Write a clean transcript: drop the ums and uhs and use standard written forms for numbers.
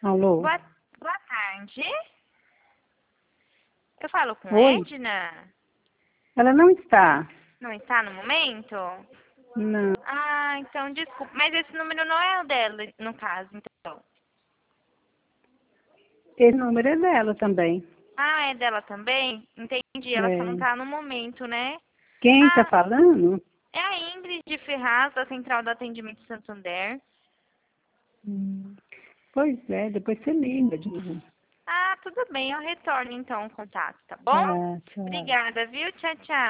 Alô? Boa tarde. Eu falo com Oi? Edna? Ela não está. Não está no momento? Não. Ah, então desculpa. Mas esse número não é o dela, no caso, então. Esse número é dela também. Ah, é dela também? Entendi. Ela só não É. está no momento, né? Quem está Ah, falando? é a Ingrid de Ferraz, da Central do Atendimento Santander. Hum. Pois é, depois você liga de novo. Ah, tudo bem. Eu retorno então o contato, tá bom? Tá, tchau. Obrigada, viu? Tchau, tchau.